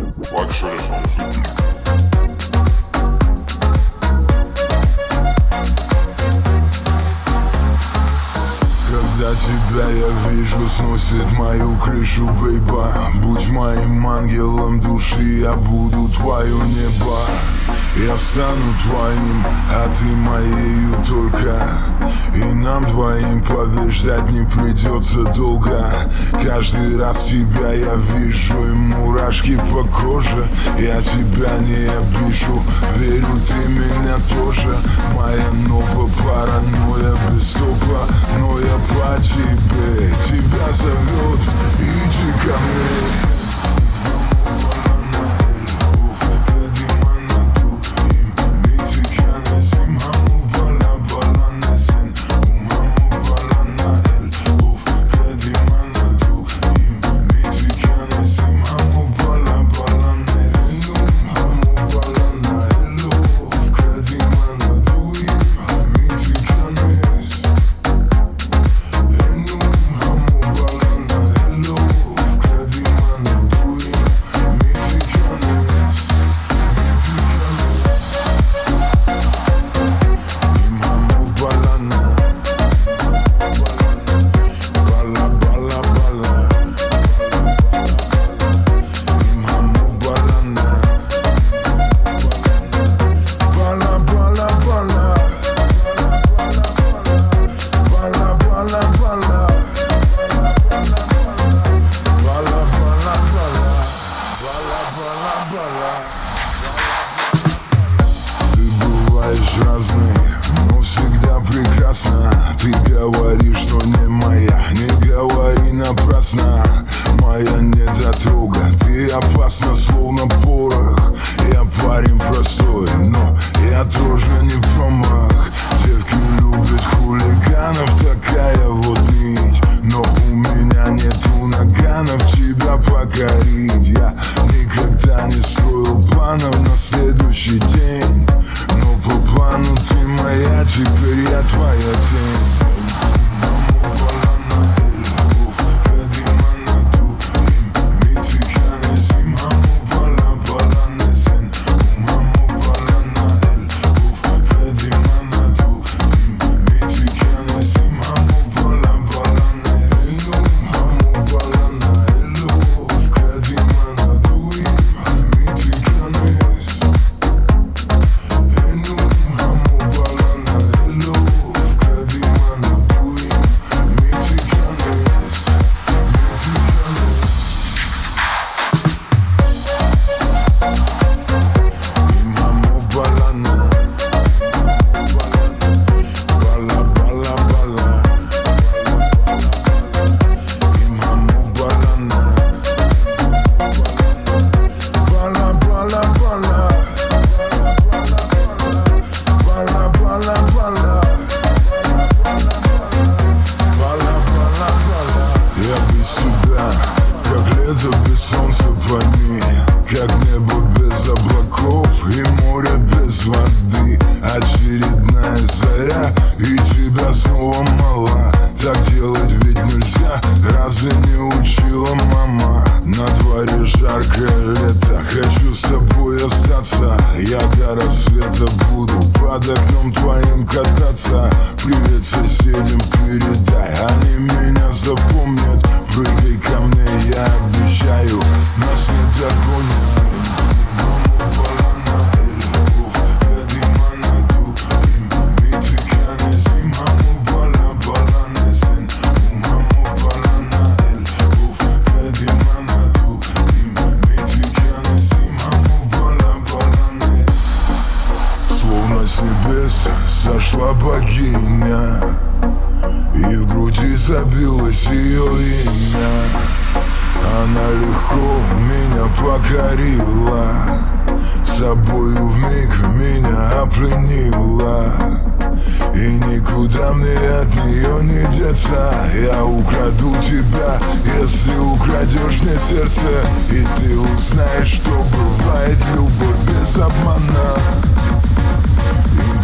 Luxury. Когда тебя я вижу, сносит мою крышу, бейба. Будь моим ангелом души, я буду твое небо. Я стану твоим, а ты моею только. И нам двоим, поверь, ждать не придется долго. Каждый раз тебя я вижу, и мурашки по коже. Я тебя не обижу, верю, ты меня тоже. Моя новая паранойя без стопа, но я по тебе, тебя зовет, иди ко мне. Разный, но всегда прекрасно. Ты говоришь, что не моя, не говори напрасно. Моя недотрога, ты опасна, словно порох. Я парень простой, но я тоже не промах. Девки любят хулиганов, такая вот нить. Но у меня нету наганов тебя покорить. Я никогда не строил планов на следующий день. Но по плану ты моя, теперь я твоя тень. Как лето без солнца, пойми, как небо без облаков и море без воды. Очередная заря, и тебя снова мало. Так делать ведь нельзя, разве не учила мама? На дворе жаркое лето, хочу с тобой остаться. Я до рассвета буду под окном твоим кататься. Привет соседям передай, они меня запомнят. Прыгай ко мне, я обещаю, нас не догонят. Словно с небес сошла богиня, и в груди забилось ее имя. Она легко меня покорила, собою вмиг меня опленила. И никуда мне от нее не деться. Я украду тебя, если украдешь мне сердце. И ты узнаешь, что бывает любовь без обмана.